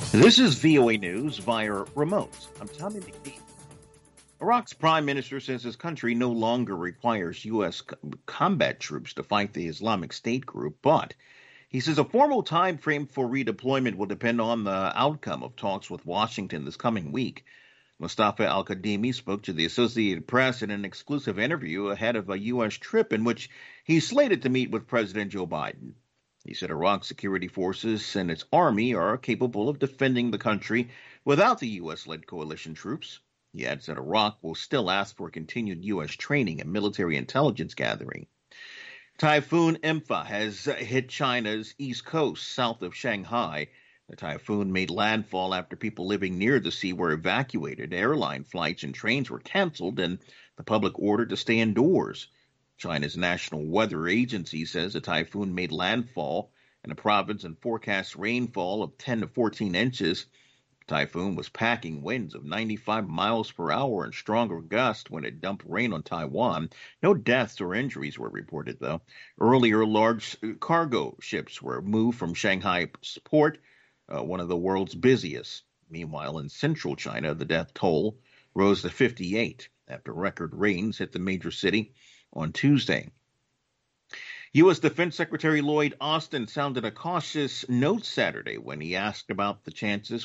This is VOA News via remote. I'm Tommy McNeil. Iraq's prime minister says his country no longer requires U.S. combat troops to fight the Islamic State group, but he says a formal time frame for redeployment will depend on the outcome of talks with Washington this coming week. Mustafa al-Kadhimi spoke to the Associated Press in an exclusive interview ahead of a U.S. trip in which he's slated to meet with President Joe Biden. He said Iraq's security forces and its army are capable of defending the country without the U.S.-led coalition troops. He adds that Iraq will still ask for continued U.S. training and military intelligence gathering. Typhoon Impha has hit China's east coast, south of Shanghai. The typhoon made landfall after people living near the sea were evacuated. Airline flights and trains were canceled, and the public ordered to stay indoors. China's National Weather Agency says the typhoon made landfall in the province and forecasts rainfall of 10 to 14 inches. The typhoon was packing winds of 95 miles per hour and stronger gusts when it dumped rain on Taiwan. No deaths or injuries were reported, though. Earlier, large cargo ships were moved from Shanghai port, one of the world's busiest. Meanwhile, in central China, the death toll rose to 58 after record rains hit the major city on Tuesday. U.S. Defense Secretary Lloyd Austin sounded a cautious note Saturday when he was asked about the chances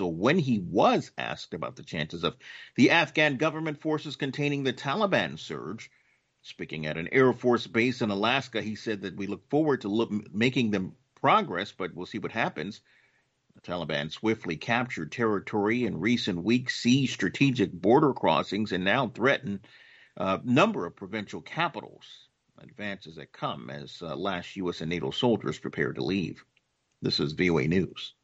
of the Afghan government forces containing the Taliban surge. Speaking at an Air Force base in Alaska, he said that we look forward to making them progress, but we'll see what happens. The Taliban swiftly captured territory in recent weeks, seized strategic border crossings, and now threaten a number of provincial capitals, advances that come as last U.S. and NATO soldiers prepare to leave. This is VOA News.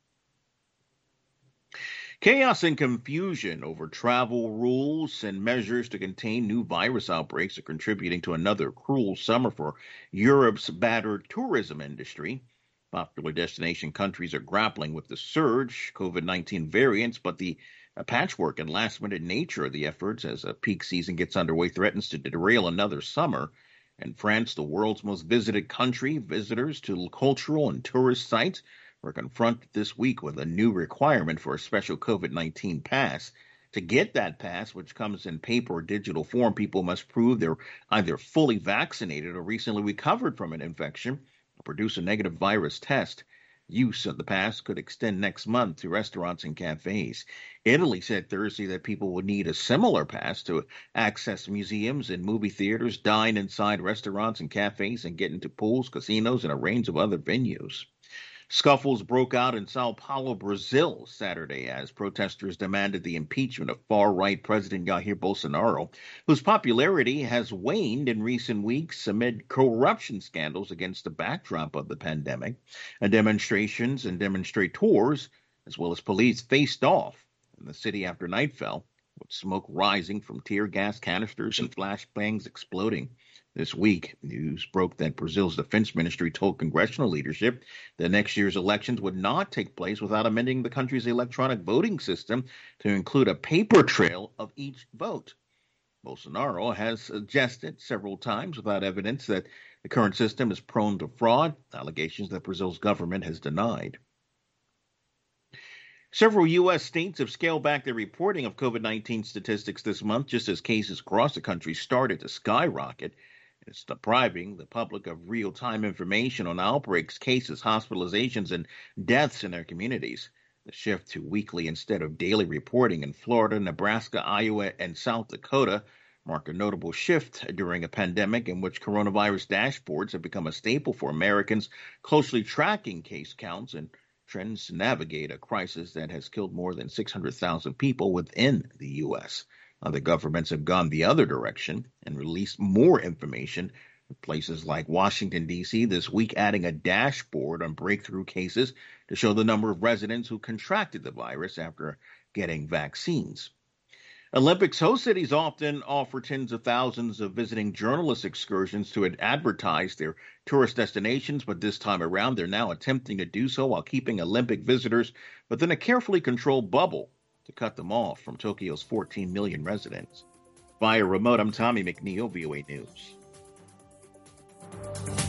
Chaos and confusion over travel rules and measures to contain new virus outbreaks are contributing to another cruel summer for Europe's battered tourism industry. Popular destination countries are grappling with the surge COVID-19 variants, but the patchwork and last-minute nature of the efforts as a peak season gets underway threatens to derail another summer. In France, the world's most visited country, visitors to cultural and tourist sites were confronted this week with a new requirement for a special COVID-19 pass. To get that pass, which comes in paper or digital form, people must prove they're either fully vaccinated or recently recovered from an infection or produce a negative virus test. Use of the pass could extend next month to restaurants and cafes. Italy said Thursday that people would need a similar pass to access museums and movie theaters, dine inside restaurants and cafes, and get into pools, casinos, and a range of other venues. Scuffles broke out in Sao Paulo, Brazil, Saturday as protesters demanded the impeachment of far-right President Jair Bolsonaro, whose popularity has waned in recent weeks amid corruption scandals against the backdrop of the pandemic. Demonstrations and demonstrators, as well as police, faced off in the city after night fell, with smoke rising from tear gas canisters and flashbangs exploding. This week, news broke that Brazil's defense ministry told congressional leadership that next year's elections would not take place without amending the country's electronic voting system to include a paper trail of each vote. Bolsonaro has suggested several times without evidence that the current system is prone to fraud, allegations that Brazil's government has denied. Several U.S. states have scaled back their reporting of COVID-19 statistics this month, just as cases across the country started to skyrocket. It's depriving the public of real-time information on outbreaks, cases, hospitalizations, and deaths in their communities. The shift to weekly instead of daily reporting in Florida, Nebraska, Iowa, and South Dakota mark a notable shift during a pandemic in which coronavirus dashboards have become a staple for Americans closely tracking case counts and trends to navigate a crisis that has killed more than 600,000 people within the U.S. Other governments have gone the other direction and released more information. Places like Washington, D.C. this week adding a dashboard on breakthrough cases to show the number of residents who contracted the virus after getting vaccines. Olympics host cities often offer tens of thousands of visiting journalist excursions to advertise their tourist destinations, but this time around they're now attempting to do so while keeping Olympic visitors within a carefully controlled bubble to cut them off from Tokyo's 14 million residents. Via remote, I'm Tommy McNeil, VOA News.